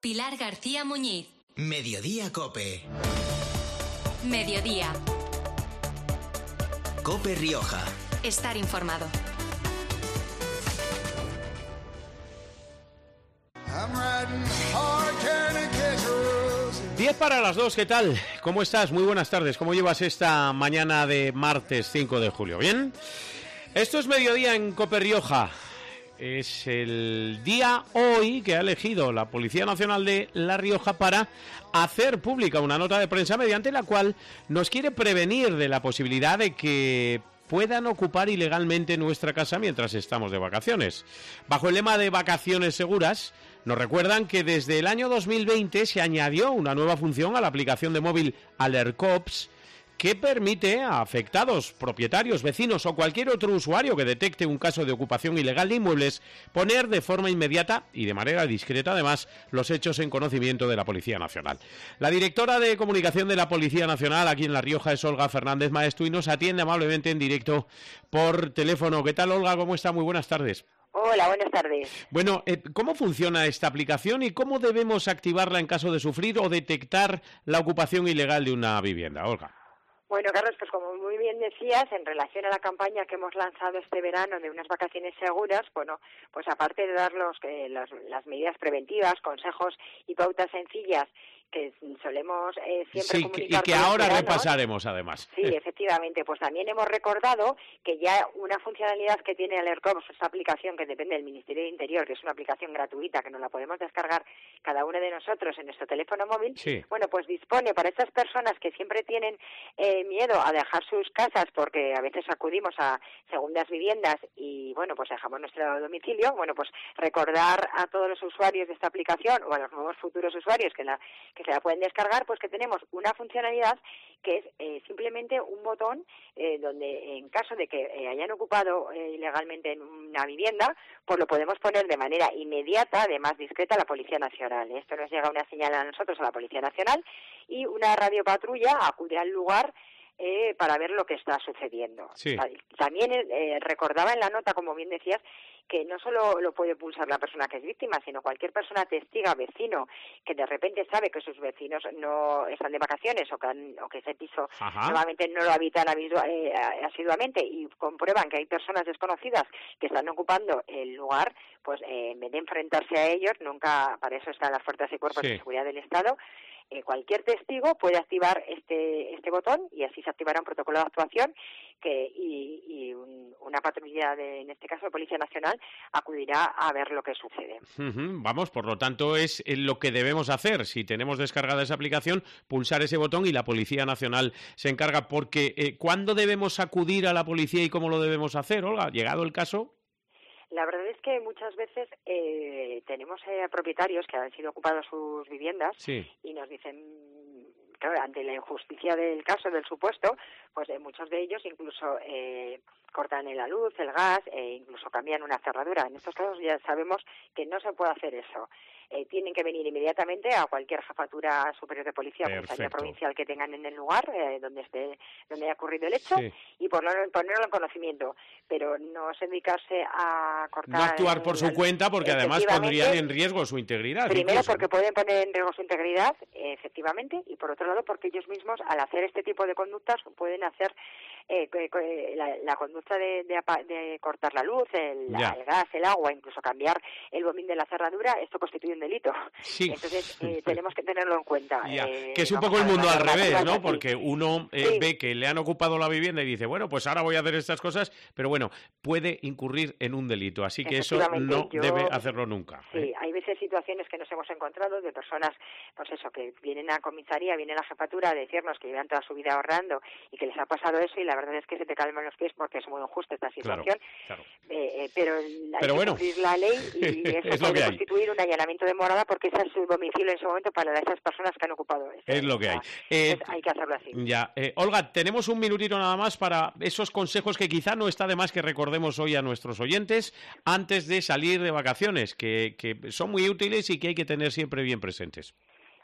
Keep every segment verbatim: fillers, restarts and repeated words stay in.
Pilar García Muñiz. Mediodía Cope. Mediodía. Cope Rioja. Estar informado. diez para las dos, ¿qué tal? ¿Cómo estás? Muy buenas tardes. ¿Cómo llevas esta mañana de martes cinco de julio? ¿Bien? Esto es Mediodía en Cope Rioja. Es el día hoy que ha elegido la Policía Nacional de La Rioja para hacer pública una nota de prensa mediante la cual nos quiere prevenir de la posibilidad de que puedan ocupar ilegalmente nuestra casa mientras estamos de vacaciones. Bajo el lema de vacaciones seguras, nos recuerdan que desde el año dos mil veinte se añadió una nueva función a la aplicación de móvil AlertCops que permite a afectados, propietarios, vecinos o cualquier otro usuario que detecte un caso de ocupación ilegal de inmuebles poner de forma inmediata y de manera discreta además los hechos en conocimiento de la Policía Nacional. La directora de comunicación de la Policía Nacional aquí en La Rioja es Olga Fernández Maestu y nos atiende amablemente en directo por teléfono. ¿Qué tal, Olga? ¿Cómo está? Muy buenas tardes. Hola, buenas tardes. Bueno, eh, ¿cómo funciona esta aplicación y cómo debemos activarla en caso de sufrir o detectar la ocupación ilegal de una vivienda, Olga? Bueno, Carlos, pues como muy bien decías, en relación a la campaña que hemos lanzado este verano de unas vacaciones seguras, bueno, pues aparte de dar los, eh, los, las medidas preventivas, consejos y pautas sencillas que solemos eh, siempre sí, comunicar y que con ahora los veranos, repasaremos además. Sí, efectivamente, pues también hemos recordado que ya una funcionalidad que tiene AlertCops, esta aplicación que depende del Ministerio de Interior, que es una aplicación gratuita que nos la podemos descargar cada uno de nosotros en nuestro teléfono móvil, sí. Bueno, pues dispone para estas personas que siempre tienen eh, miedo a dejar sus casas porque a veces acudimos a segundas viviendas y, bueno, pues dejamos nuestro domicilio, bueno, pues recordar a todos los usuarios de esta aplicación o a los nuevos futuros usuarios que la que se la pueden descargar, pues que tenemos una funcionalidad que es eh, simplemente un botón eh, donde en caso de que eh, hayan ocupado eh, ilegalmente en una vivienda, pues lo podemos poner de manera inmediata, además discreta, a la Policía Nacional. Esto nos llega una señal a nosotros, a la Policía Nacional, y una radiopatrulla acude al lugar Eh, para ver lo que está sucediendo. Sí. También eh, recordaba en la nota, como bien decías, que no solo lo puede pulsar la persona que es víctima, sino cualquier persona testiga, vecino, que de repente sabe que sus vecinos no están de vacaciones o que, han, o que ese piso Ajá. nuevamente no lo habitan eh, asiduamente y comprueban que hay personas desconocidas que están ocupando el lugar, pues eh, en vez de enfrentarse a ellos, nunca, para eso están las fuerzas y cuerpos sí. de seguridad del Estado, Eh, cualquier testigo puede activar este este botón y así se activará un protocolo de actuación que y, y un, una patrulla, de, en este caso de Policía Nacional, acudirá a ver lo que sucede. Uh-huh. Vamos, por lo tanto, es lo que debemos hacer. Si tenemos descargada esa aplicación, pulsar ese botón y la Policía Nacional se encarga. Porque, eh, ¿cuándo debemos acudir a la policía y cómo lo debemos hacer, Olga? ¿Llegado el caso? La verdad es que muchas veces eh, tenemos eh, propietarios que han sido ocupados sus viviendas sí. y nos dicen, claro, ante la injusticia del caso, del supuesto, pues eh, muchos de ellos incluso eh, cortan la luz, el gas, e incluso cambian una cerradura. En estos casos ya sabemos que no se puede hacer eso. Eh, tienen que venir inmediatamente a cualquier jefatura superior de policía o comisaría provincial que tengan en el lugar eh, donde esté donde haya ocurrido el hecho sí. y ponerlo, ponerlo en conocimiento, pero no se dedicarse a cortar. No actuar por su cuenta porque además pondrían en riesgo su integridad. Primero incluso. Porque pueden poner en riesgo su integridad, eh, efectivamente, y por otro lado porque ellos mismos al hacer este tipo de conductas pueden hacer eh, la, la conducta de, de, de cortar la luz, el, el gas, el agua, incluso cambiar el bombín de la cerradura. Esto constituye un delito. Sí. Entonces eh, tenemos que tenerlo en cuenta. Eh, que es un poco el mundo al revés, ¿no? Porque uno eh, sí. ve que le han ocupado la vivienda y dice, bueno, pues ahora voy a hacer estas cosas, pero bueno, puede incurrir en un delito, así que eso no yo, debe hacerlo nunca. Sí, ¿eh? hay veces situaciones que nos hemos encontrado de personas, pues eso, que vienen a comisaría, vienen a la jefatura a decirnos que llevan toda su vida ahorrando y que les ha pasado eso y la verdad es que se te calman los pies porque es muy injusta esta situación. Claro, claro. Eh, eh, pero hay pero que bueno, cumplir la ley y eso es puede lo que constituir un allanamiento de morada porque ese es su domicilio en ese momento para esas personas que han ocupado. Esa, es lo que hay. Eh, eh, hay que hacerlo así. Ya, eh, Olga, tenemos un minutito nada más para esos consejos que quizá no está de más que recordemos hoy a nuestros oyentes antes de salir de vacaciones, que, que son muy útiles y que hay que tener siempre bien presentes.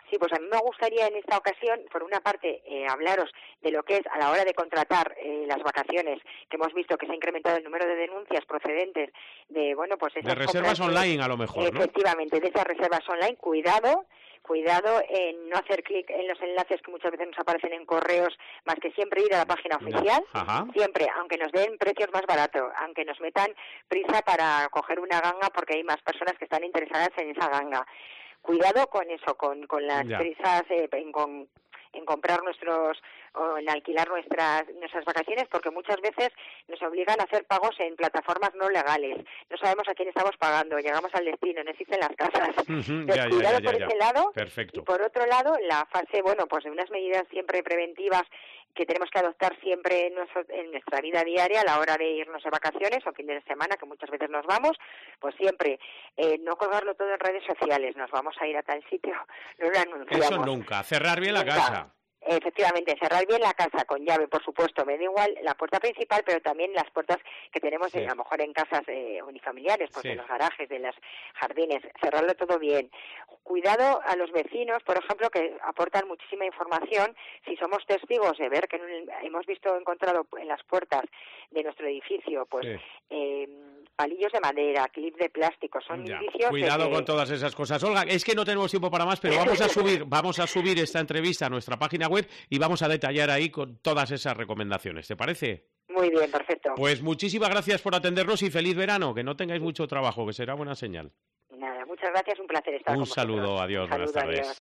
Sí, pues a mí me gustaría en esta ocasión, por una parte, eh, hablaros de lo que es a la hora de contratar eh, las vacaciones, que hemos visto que se ha incrementado el número de denuncias procedentes de, bueno, pues esas de reservas compras, online a lo mejor, ¿no? Efectivamente, de esas reservas online, cuidado, cuidado en no hacer clic en los enlaces que muchas veces nos aparecen en correos, más que siempre ir a la página oficial, Ajá. siempre, aunque nos den precios más baratos, aunque nos metan prisa para coger una ganga porque hay más personas que están interesadas en esa ganga. Cuidado con eso, con, con las Ya. prisas, eh, en, con, en comprar nuestros, o en alquilar nuestras, nuestras vacaciones, porque muchas veces nos obligan a hacer pagos en plataformas no legales. No sabemos a quién estamos pagando, llegamos al destino, no existen las casas. Uh-huh, Entonces, ya, ya, cuidado ya, ya, por ya. ese lado. Perfecto. Y por otro lado, la fase, bueno, pues de unas medidas siempre preventivas que tenemos que adoptar siempre en, nuestro, en nuestra vida diaria a la hora de irnos de vacaciones o fin de semana, que muchas veces nos vamos, pues siempre eh, no colgarlo todo en redes sociales, nos vamos a ir a tal sitio, no lo anunciamos. Eso nunca, cerrar bien la Nunca. casa. Efectivamente, cerrar bien la casa con llave, por supuesto, me da igual la puerta principal, pero también las puertas que tenemos Sí. eh, a lo mejor en casas eh, unifamiliares, pues Sí. de los garajes, de los jardines, cerrarlo todo bien. Cuidado a los vecinos, por ejemplo, que aportan muchísima información. Si somos testigos de ver que en un- hemos visto encontrado en las puertas de nuestro edificio, pues Sí. eh, palillos de madera, clip de plástico, son Ya. indicios Cuidado de que... con todas esas cosas. Olga, es que no tenemos tiempo para más, pero vamos a subir, vamos a subir esta entrevista a nuestra página web y vamos a detallar ahí con todas esas recomendaciones. ¿Te parece? Muy bien, perfecto. Pues muchísimas gracias por atendernos y feliz verano, que no tengáis mucho trabajo, que será buena señal. Nada, muchas gracias, un placer estar Un con vosotros. saludo, adiós, Un buenas saludo, tardes. adiós.